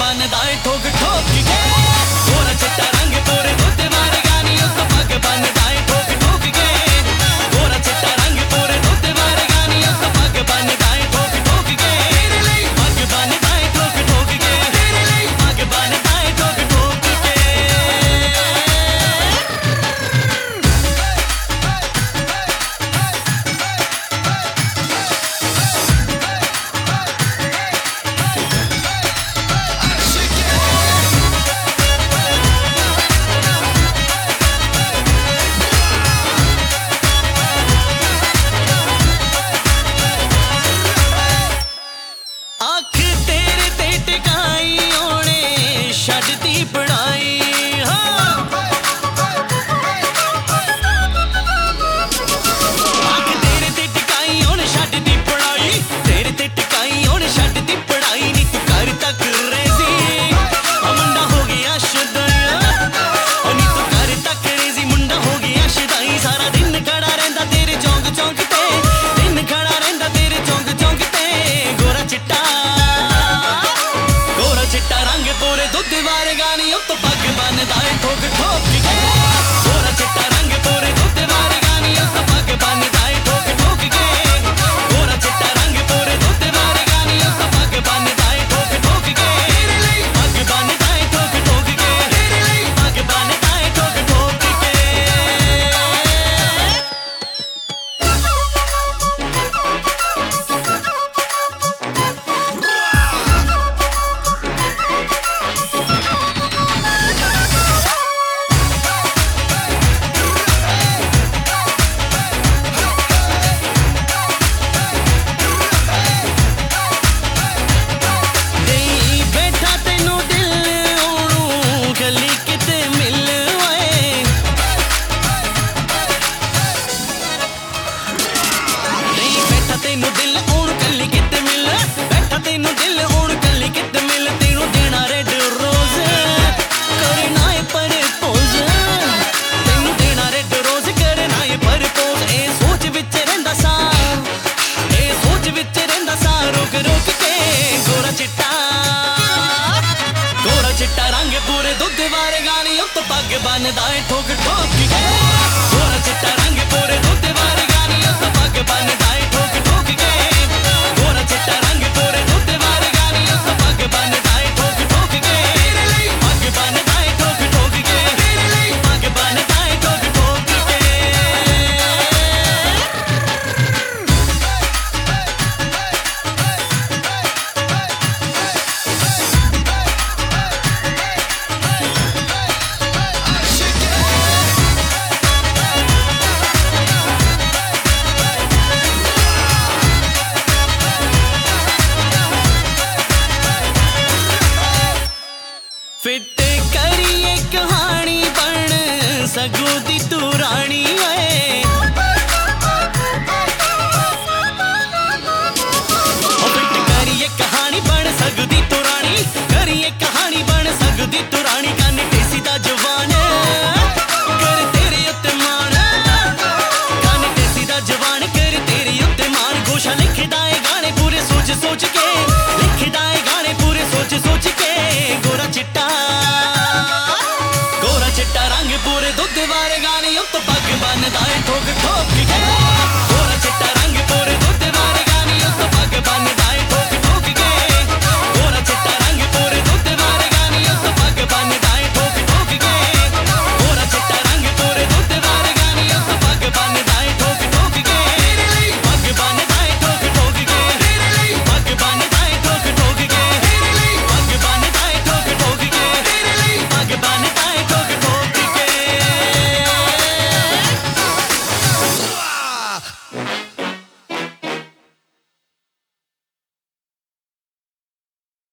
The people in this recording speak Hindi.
बनदा है ठोक ठोक के गोरा चिट्टा रंग पूरे दुध मारेगा नी उस पग बनदा है ठोक ठोक के गोरा चिट्टा रंग पूरे दुध मारेगा नी उस पग बनदा है ठोक ठोक के पग बनदा है ठोक ठोक के पग बनदा है ठोक ठोक के बनदा है ठोक ठोक के गोरा चिट्टा रंग पूरे दुध मारेगा नी उस पग बनदा है ठोक ठोक के गोरा चिट्टा रंग पूरे दुध मारेगा नी उस पग बनदा है ठोक ठोक के पग बनदा है ठोक ठोक के पग बनदा है ठोक ठोक के फिट करिए कहानी बन सगू दी तू रानी है फिट करिए कहानी बन सगू दी तू रानी करिए कहानी बन सगू दी तू रानी कन टेसी दा जवान कर तेरे उत्ते मान कन टेसी दा जवान कर तेरे उत्ते मान गोशा लिखदा है गाने पूरे सोच सोच के लिखदा है गाने पूरे सोच सोच के गोरा चिट्टा रंग पूरे दुध मारेगा नी उस पग बनदा है ठोक ठोक के गोरा चिट्टा रंग पूरे दुध मारेगा नी उस पग बनदा है ठोक ठोक के गोरा चिट्टा रंग पूरे दुध मारेगा नी उस पग बनदा है ठोक ठोक के गोरा चिट्टा रंग पूरे दुध मारेगा नी उस पग बनदा है ठोक ठोक के पग बनदा है ठोक ठोक के पग बनदा है ठोक ठोक के पग बनदा है ठोक ठोक के पग बनदा है ठोक ठोक